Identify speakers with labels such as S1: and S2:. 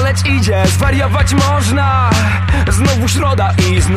S1: szaleć idzie, zwariować można. Znowu środa i znów